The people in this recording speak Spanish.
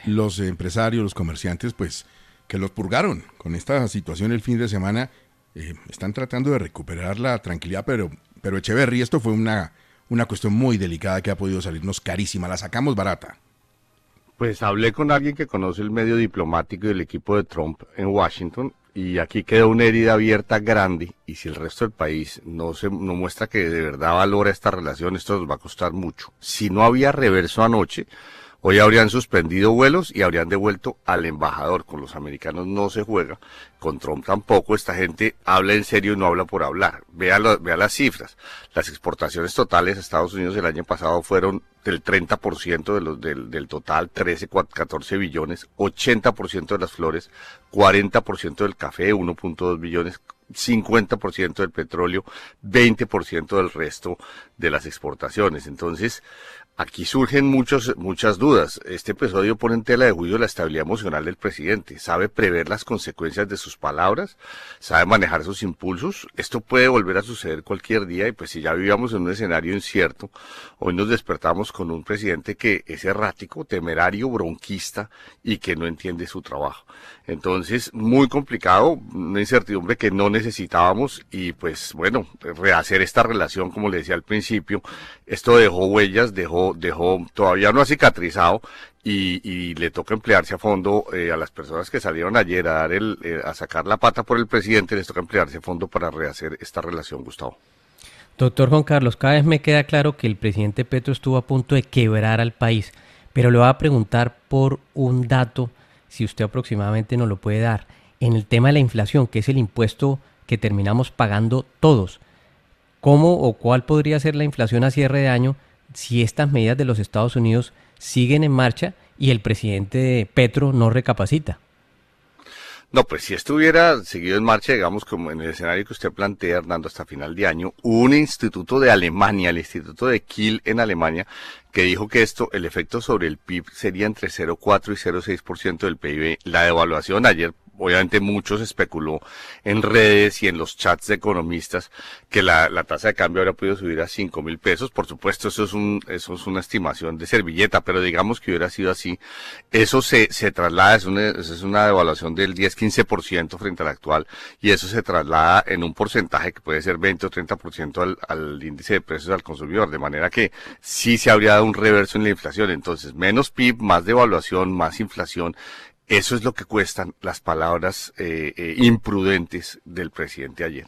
los empresarios, los comerciantes, pues que los purgaron con esta situación el fin de semana, están tratando de recuperar la tranquilidad, pero Echeverry, esto fue una cuestión muy delicada que ha podido salirnos carísima, la sacamos barata. Pues hablé con alguien que conoce el medio diplomático y el equipo de Trump en Washington, y aquí quedó una herida abierta grande, y si el resto del país no muestra que de verdad valora esta relación, esto nos va a costar mucho. Si no había reverso anoche, hoy habrían suspendido vuelos y habrían devuelto al embajador. Con los americanos no se juega, con Trump tampoco. Esta gente habla en serio y no habla por hablar. Vea las cifras. Las exportaciones totales a Estados Unidos el año pasado fueron del 30% del total, 13, 14 billones, 80% de las flores, 40% del café, 1.2 billones, 50% del petróleo, 20% del resto de las exportaciones. Entonces, aquí surgen muchas dudas. Este episodio pone en tela de juicio la estabilidad emocional del presidente. ¿Sabe prever las consecuencias de sus palabras? ¿Sabe manejar sus impulsos? Esto puede volver a suceder cualquier día, y pues si ya vivíamos en un escenario incierto, hoy nos despertamos con un presidente que es errático, temerario, bronquista y que no entiende su trabajo. Entonces, muy complicado, una incertidumbre que no necesitábamos, y pues bueno, rehacer esta relación, como le decía al principio, esto dejó huellas, dejó todavía no ha cicatrizado, y le toca emplearse a fondo a las personas que salieron ayer a sacar la pata por el presidente, les toca emplearse a fondo para rehacer esta relación, Gustavo. Doctor Juan Carlos, cada vez me queda claro que el presidente Petro estuvo a punto de quebrar al país, pero le voy a preguntar por un dato, si usted aproximadamente nos lo puede dar, en el tema de la inflación, que es el impuesto que terminamos pagando todos. ¿Cómo o cuál podría ser la inflación a cierre de año si estas medidas de los Estados Unidos siguen en marcha y el presidente Petro no recapacita? No, pues si esto hubiera seguido en marcha, digamos, como en el escenario que usted plantea, Hernando, hasta final de año, hubo un instituto de Alemania, el instituto de Kiel en Alemania, que dijo que el efecto sobre el PIB sería entre 0,4 y 0,6% del PIB. La devaluación ayer, obviamente muchos especuló en redes y en los chats de economistas que la tasa de cambio habría podido subir a 5.000 pesos. Por supuesto, eso es una estimación de servilleta, pero digamos que hubiera sido así. Eso se traslada, es una devaluación del 10-15% frente al actual, y eso se traslada en un porcentaje que puede ser 20 o 30% al índice de precios al consumidor, de manera que sí se habría dado un reverso en la inflación. Entonces, menos PIB, más devaluación, más inflación. Eso es lo que cuestan las palabras imprudentes del presidente ayer.